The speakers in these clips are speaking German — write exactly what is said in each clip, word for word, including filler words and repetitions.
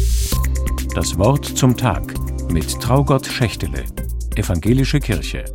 Das Wort zum Tag mit Traugott Schächtele, Evangelische Kirche.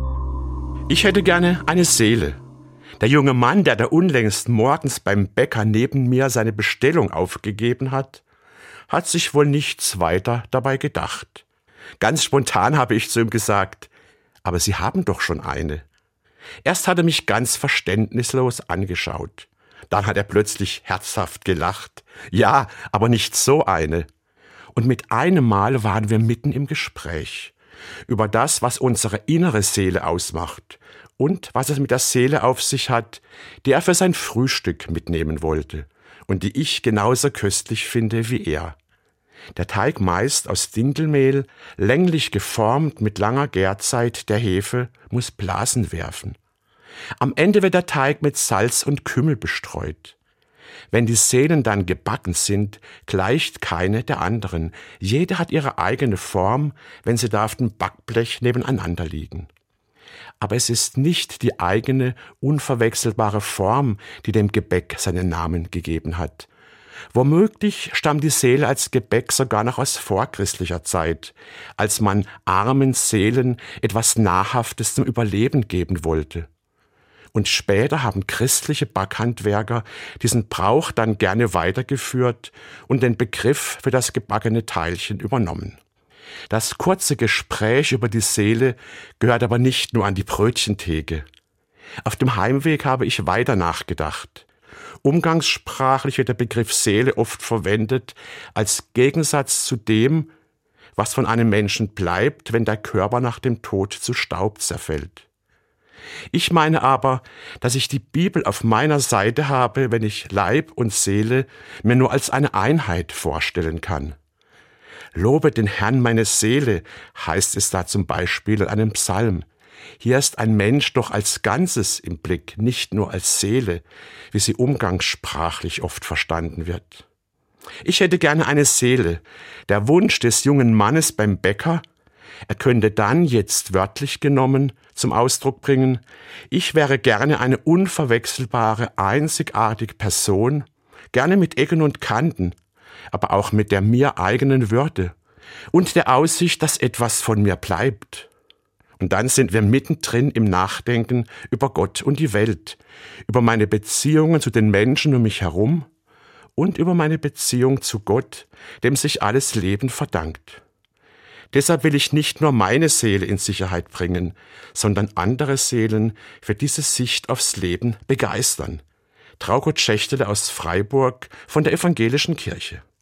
Ich hätte gerne eine Seele. Der junge Mann, der da unlängst morgens beim Bäcker neben mir seine Bestellung aufgegeben hat, hat sich wohl nichts weiter dabei gedacht. Ganz spontan habe ich zu ihm gesagt, aber Sie haben doch schon eine. Erst hat er mich ganz verständnislos angeschaut. Dann hat er plötzlich herzhaft gelacht. Ja, aber nicht so eine. Und mit einem Mal waren wir mitten im Gespräch über das, was unsere innere Seele ausmacht und was es mit der Seele auf sich hat, die er für sein Frühstück mitnehmen wollte und die ich genauso köstlich finde wie er. Der Teig meist aus Dinkelmehl, länglich geformt mit langer Gärzeit der Hefe, muss Blasen werfen. Am Ende wird der Teig mit Salz und Kümmel bestreut. Wenn die Seelen dann gebacken sind, gleicht keine der anderen. Jede hat ihre eigene Form, wenn sie da auf dem Backblech nebeneinander liegen. Aber es ist nicht die eigene, unverwechselbare Form, die dem Gebäck seinen Namen gegeben hat. Womöglich stammt die Seele als Gebäck sogar noch aus vorchristlicher Zeit, als man armen Seelen etwas Nahrhaftes zum Überleben geben wollte. Und später haben christliche Backhandwerker diesen Brauch dann gerne weitergeführt und den Begriff für das gebackene Teilchen übernommen. Das kurze Gespräch über die Seele gehört aber nicht nur an die Brötchentheke. Auf dem Heimweg habe ich weiter nachgedacht. Umgangssprachlich wird der Begriff Seele oft verwendet als Gegensatz zu dem, was von einem Menschen bleibt, wenn der Körper nach dem Tod zu Staub zerfällt. Ich meine aber, dass ich die Bibel auf meiner Seite habe, wenn ich Leib und Seele mir nur als eine Einheit vorstellen kann. Lobe den Herrn meine Seele, heißt es da zum Beispiel in einem Psalm. Hier ist ein Mensch doch als Ganzes im Blick, nicht nur als Seele, wie sie umgangssprachlich oft verstanden wird. Ich hätte gerne eine Seele, der Wunsch des jungen Mannes beim Bäcker. Er könnte dann, jetzt wörtlich genommen, zum Ausdruck bringen, ich wäre gerne eine unverwechselbare, einzigartige Person, gerne mit Ecken und Kanten, aber auch mit der mir eigenen Würde und der Aussicht, dass etwas von mir bleibt. Und dann sind wir mittendrin im Nachdenken über Gott und die Welt, über meine Beziehungen zu den Menschen um mich herum und über meine Beziehung zu Gott, dem sich alles Leben verdankt. Deshalb will ich nicht nur meine Seele in Sicherheit bringen, sondern andere Seelen für diese Sicht aufs Leben begeistern. Traugott Schächtele aus Freiburg von der Evangelischen Kirche.